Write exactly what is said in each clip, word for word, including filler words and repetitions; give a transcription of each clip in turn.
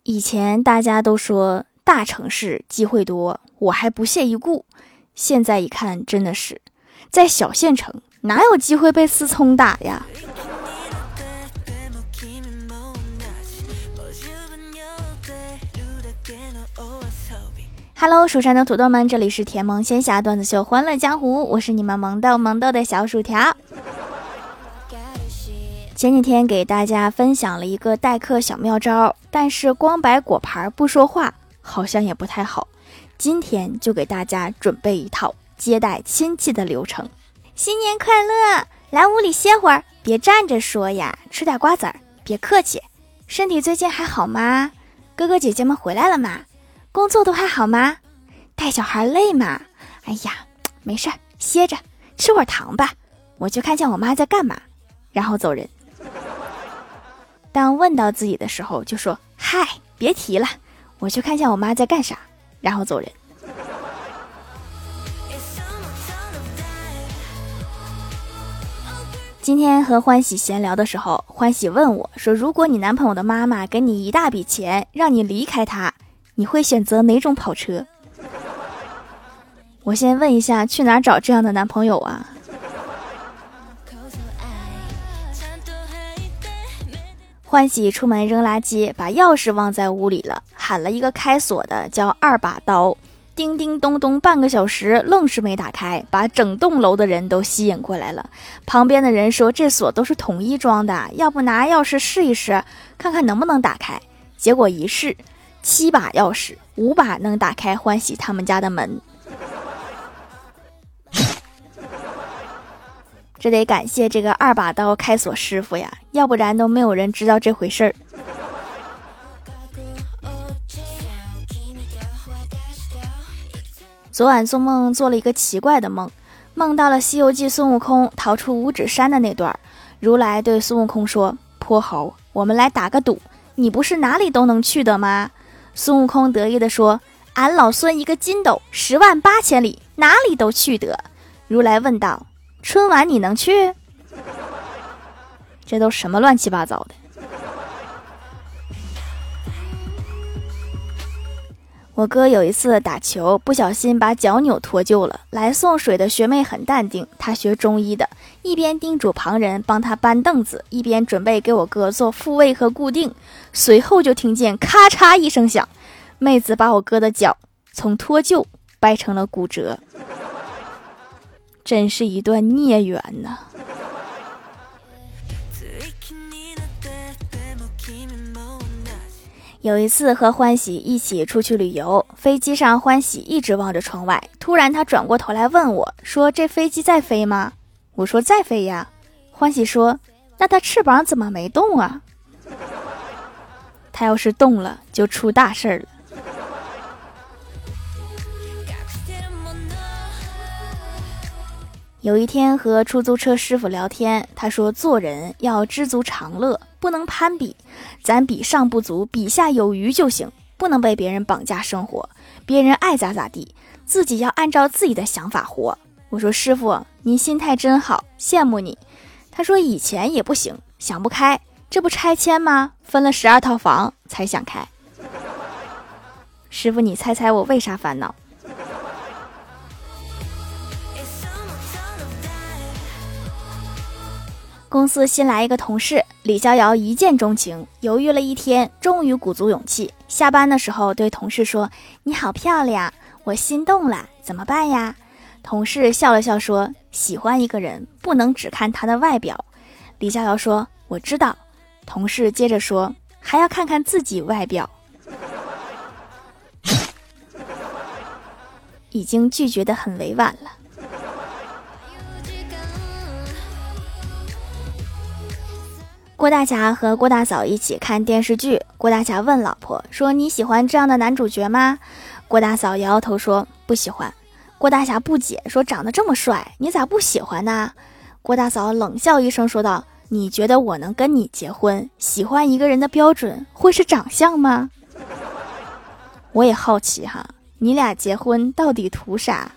以前大家都说大城市机会多，我还不屑一顾。现在一看，真的是在小县城哪有机会被思聪打呀。Hello， 蜀山的土豆们，这里是甜萌仙侠段子秀欢乐江湖，我是你们萌豆萌豆的小薯条。前几天给大家分享了一个代课小妙招，但是光摆果盘不说话好像也不太好。今天就给大家准备一套接待亲戚的流程。新年快乐，来屋里歇会儿，别站着说呀，吃点瓜子儿，别客气。身体最近还好吗？哥哥姐姐们回来了吗？工作都还好吗？带小孩累吗？哎呀，没事，歇着，吃会儿糖吧。我去看见我妈在干嘛，然后走人。当问到自己的时候，就说嗨，别提了，我去看见我妈在干啥，然后走人。今天和欢喜闲聊的时候，欢喜问我说，如果你男朋友的妈妈给你一大笔钱，让你离开他，你会选择哪种跑车？我先问一下，去哪儿找这样的男朋友啊？欢喜出门扔垃圾，把钥匙忘在屋里了，喊了一个开锁的叫二把刀，叮叮咚咚半个小时愣是没打开，把整栋楼的人都吸引过来了。旁边的人说这锁都是统一装的，要不拿钥匙试一试，看看能不能打开。结果一试，七把钥匙，五把能打开欢喜他们家的门。这得感谢这个二把刀开锁师傅呀，要不然都没有人知道这回事儿。昨晚做梦做了一个奇怪的梦，梦到了西游记孙悟空逃出五指山的那段。如来对孙悟空说，泼猴，我们来打个赌，你不是哪里都能去的吗？孙悟空得意地说，俺老孙一个筋斗，十万八千里，哪里都去得。如来问道，春晚你能去？这都什么乱七八糟的。我哥有一次打球不小心把脚扭脱臼了，来送水的学妹很淡定，她学中医的，一边叮嘱旁人帮他搬凳子，一边准备给我哥做复位和固定。随后就听见咔嚓一声响，妹子把我哥的脚从脱臼掰成了骨折。真是一段孽缘呐！有一次和欢喜一起出去旅游，飞机上欢喜一直望着窗外，突然他转过头来问我说，这飞机在飞吗？我说在飞呀。欢喜说，那它翅膀怎么没动啊？它要是动了就出大事了。有一天和出租车师傅聊天，他说做人要知足常乐，不能攀比，咱比上不足，比下有余就行，不能被别人绑架生活，别人爱咋咋地，自己要按照自己的想法活。我说师傅，您心态真好，羡慕你。他说以前也不行，想不开，这不拆迁吗？分了十二套房才想开。师傅，你猜猜我为啥烦恼？公司新来一个同事，李逍遥一见钟情，犹豫了一天，终于鼓足勇气，下班的时候对同事说，你好漂亮，我心动了，怎么办呀？同事笑了笑说，喜欢一个人不能只看他的外表。李逍遥说，我知道。同事接着说，还要看看自己外表。已经拒绝得很委婉了。郭大侠和郭大嫂一起看电视剧，郭大侠问老婆说，你喜欢这样的男主角吗？郭大嫂摇摇头说，不喜欢。郭大侠不解说，长得这么帅，你咋不喜欢呢？郭大嫂冷笑一声说道，你觉得我能跟你结婚？喜欢一个人的标准会是长相吗？我也好奇哈，你俩结婚到底图啥？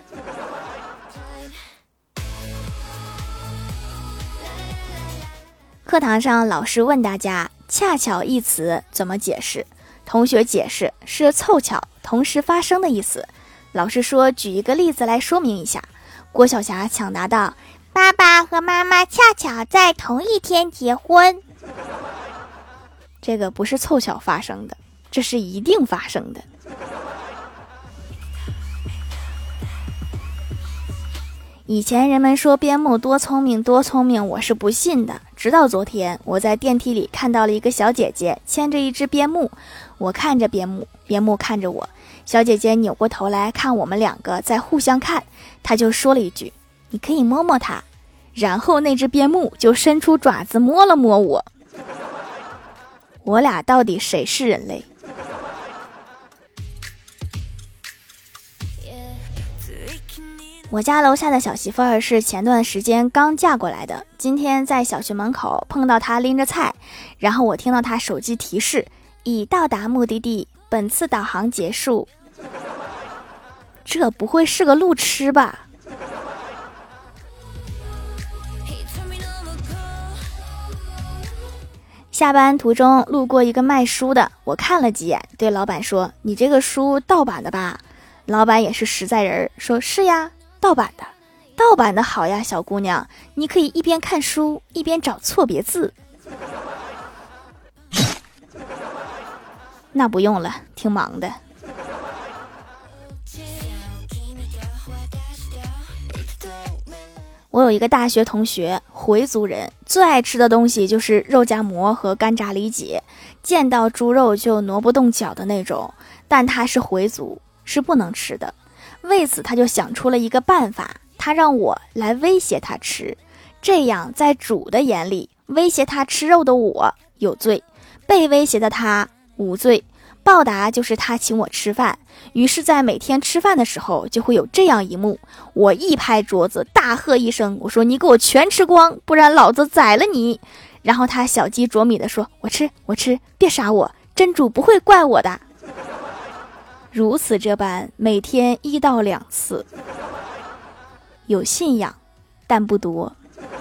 课堂上老师问大家，恰巧一词怎么解释？ 同学解释是凑巧同时发生的意思。老师说举一个例子来说明一下。郭晓霞抢答道：爸爸和妈妈恰巧在同一天结婚。这个不是凑巧发生的，这是一定发生的。以前人们说边牧多聪明多聪明，我是不信的。直到昨天，我在电梯里看到了一个小姐姐牵着一只边牧，我看着边牧，边牧看着我，小姐姐扭过头来看我们两个在互相看，她就说了一句：你可以摸摸它。然后那只边牧就伸出爪子摸了摸我。我俩到底谁是人类？我家楼下的小媳妇儿是前段时间刚嫁过来的，今天在小区门口碰到她拎着菜，然后我听到她手机提示已到达目的地，本次导航结束。这不会是个路痴吧？下班途中路过一个卖书的，我看了几眼，对老板说：你这个书盗版的吧？老板也是实在人，说是呀，盗版的，盗版的好呀，小姑娘，你可以一边看书一边找错别字。那不用了，挺忙的。我有一个大学同学，回族人，最爱吃的东西就是肉夹馍和干炸里脊，见到猪肉就挪不动脚的那种，但他是回族，是不能吃的。为此他就想出了一个办法，他让我来威胁他吃，这样在主的眼里，威胁他吃肉的我有罪，被威胁的他无罪，报答就是他请我吃饭。于是在每天吃饭的时候就会有这样一幕，我一拍桌子大喝一声，我说你给我全吃光，不然老子宰了你。然后他小鸡啄米的说，我吃我吃，别杀我，真主不会怪我的。如此这般，每天一到两次，有信仰但不多。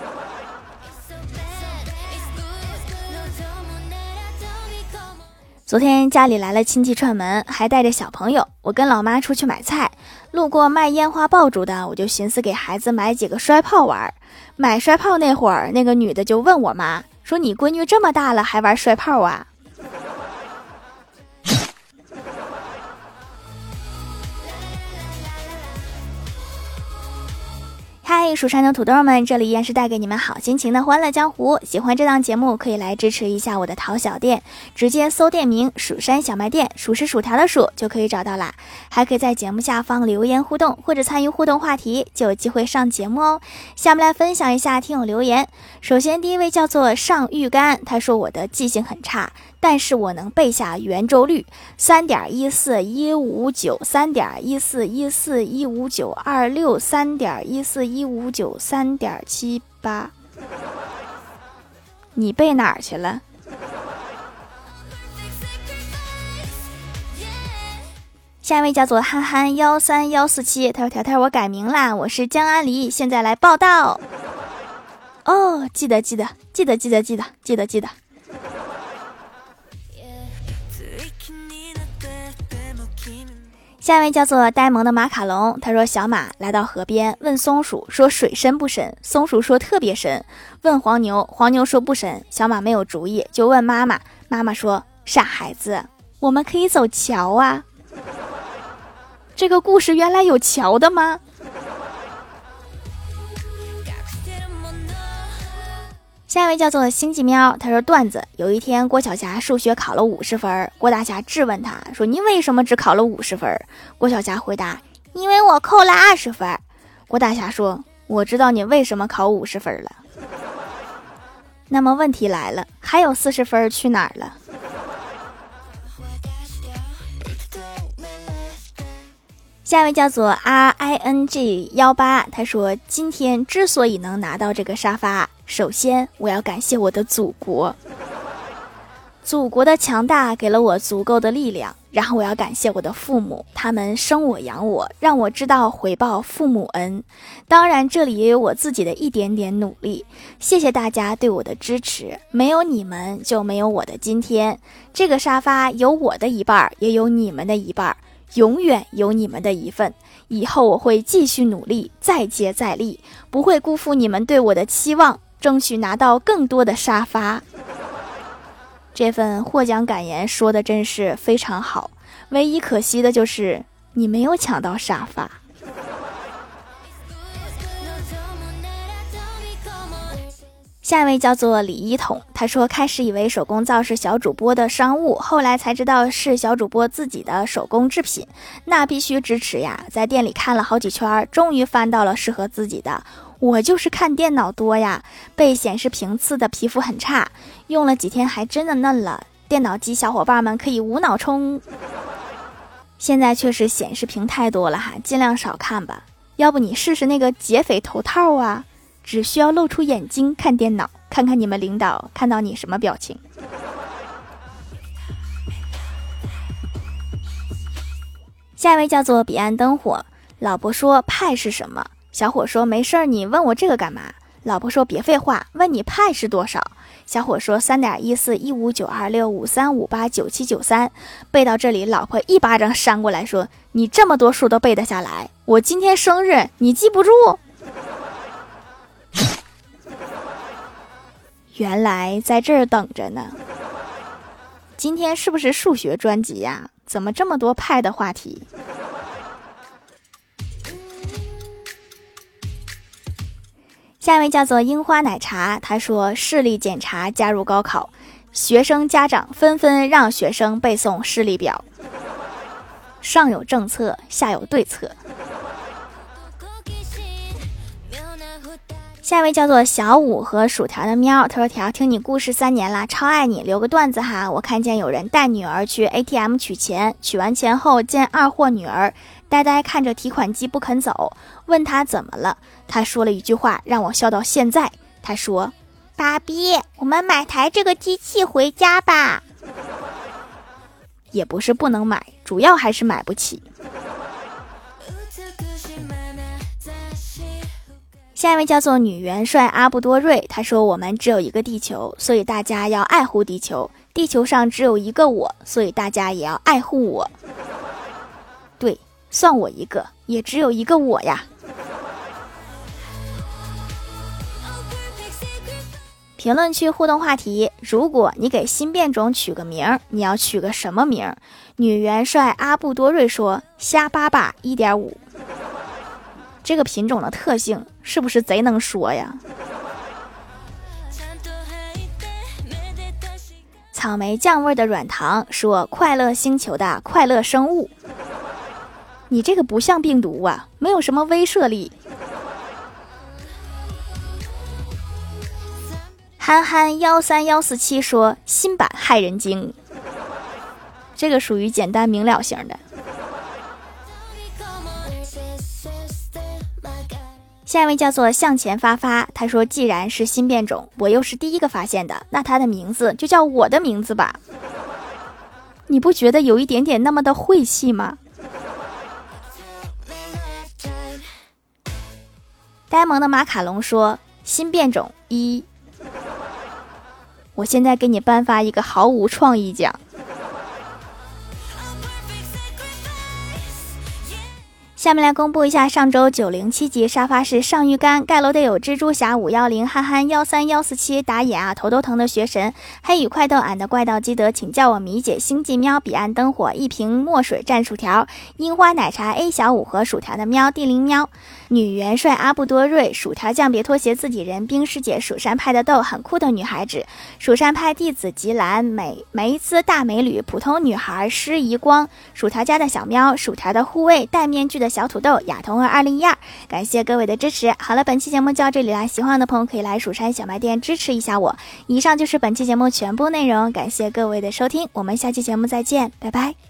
昨天家里来了亲戚串门，还带着小朋友，我跟老妈出去买菜，路过卖烟花爆竹的，我就寻思给孩子买几个摔炮玩。买摔炮那会儿，那个女的就问我妈说，你闺女这么大了还玩摔炮啊？嗨，蜀山的土豆们，这里依然是带给你们好心情的欢乐江湖。喜欢这档节目可以来支持一下我的淘小店，直接搜店名蜀山小卖店，数是薯条的数就可以找到啦。还可以在节目下方留言互动，或者参与互动话题，就有机会上节目哦。下面来分享一下听友留言。首先第一位叫做上玉干，他说我的记性很差，但是我能背下圆周率 三点一四一五九 三点一四一四一五九二六 三点一四一五九 三点七八。你背哪儿去了？下一位叫做憨憨一三一四七，他说条条我改名啦，我是江安黎，现在来报道。哦，记得记得记得记得记得记得记得。下一位叫做呆萌的马卡龙，他说小马来到河边，问松鼠说水深不深，松鼠说特别深，问黄牛，黄牛说不深，小马没有主意，就问妈妈，妈妈说傻孩子，我们可以走桥啊。这个故事原来有桥的吗？下一位叫做星际喵，他说段子，有一天郭晓霞数学考了五十分，郭大侠质问他说，你为什么只考了五十分？郭晓霞回答，因为我扣了二十分。郭大侠说，我知道你为什么考五十分了。那么问题来了，还有四十分去哪儿了？下一位叫做 R I N G 一八，他说今天之所以能拿到这个沙发，首先我要感谢我的祖国。 祖国的强大给了我足够的力量，然后我要感谢我的父母，他们生我养我，让我知道回报父母恩。当然这里也有我自己的一点点努力，谢谢大家对我的支持，没有你们就没有我的今天。这个沙发有我的一半，也有你们的一半，永远有你们的一份。以后我会继续努力，再接再厉，不会辜负你们对我的期望，争取拿到更多的沙发。这份获奖感言说的真是非常好，唯一可惜的就是你没有抢到沙发。下一位叫做李一统，他说开始以为手工皂是小主播的商务，后来才知道是小主播自己的手工制品，那必须支持呀！在店里看了好几圈，终于翻到了适合自己的。我就是看电脑多呀，被显示屏刺的皮肤很差，用了几天还真的嫩了。电脑机小伙伴们可以无脑冲。现在确实显示屏太多了哈，尽量少看吧。要不你试试那个劫匪头套啊，只需要露出眼睛看电脑，看看你们领导看到你什么表情。下一位叫做彼岸灯火，老婆说派是什么？小伙说没事儿，你问我这个干嘛？老婆说别废话，问你派是多少？小伙说三点一四一五九二六五三五八九七九三。背到这里，老婆一巴掌扇过来说，你这么多数都背得下来，我今天生日你记不住？原来在这儿等着呢。今天是不是数学专辑呀？怎么这么多派的话题？下一位叫做樱花奶茶，他说视力检查加入高考，学生家长纷纷让学生背诵视力表，上有政策下有对策。下一位叫做小五和薯条的喵，他说条听你故事三年啦，超爱你，留个段子哈。我看见有人带女儿去 A T M 取钱，取完钱后见二货女儿呆呆看着提款机不肯走，问他怎么了，他说了一句话让我笑到现在，他说爸比，我们买台这个机器回家吧。也不是不能买，主要还是买不起。下一位叫做女元帅阿布多瑞，他说我们只有一个地球，所以大家要爱护地球，地球上只有一个我，所以大家也要爱护我。对，算我一个，也只有一个我呀。评论区互动话题，如果你给新变种取个名，你要取个什么名？女元帅阿布多瑞说虾巴巴 一点五。这个品种的特性是不是贼能说呀？草莓酱味的软糖说快乐星球的快乐生物。你这个不像病毒啊，没有什么威慑力。憨憨一三一四七说新版害人精，这个属于简单明了型的。下一位叫做向前发发，他说既然是新变种，我又是第一个发现的，那他的名字就叫我的名字吧。你不觉得有一点点那么的晦气吗？呆萌的马卡龙说新变种一。我现在给你颁发一个毫无创意奖。下面来公布一下上周九零七集沙发是上鱼干，盖楼得有蜘蛛侠五一零，憨憨一三一四七，打野啊头都疼的学神，黑羽快豆，俺的怪盗基德，请叫我米姐，星际喵，彼岸灯火，一瓶墨水蘸薯条，樱花奶茶 A 小五和薯条的喵，地灵喵，女元帅阿布多瑞，薯条酱别拖鞋自己人，冰师姐，蜀山派的豆，很酷的女孩子，蜀山派弟子吉兰，美梅兹大美女，普通女孩施怡光，薯条家的小喵，薯条的护卫，戴面具的小土豆，亚童儿二零一二，感谢各位的支持。好了，本期节目就到这里啦，喜欢的朋友可以来蜀山小卖店支持一下我。以上就是本期节目全部内容，感谢各位的收听，我们下期节目再见，拜拜。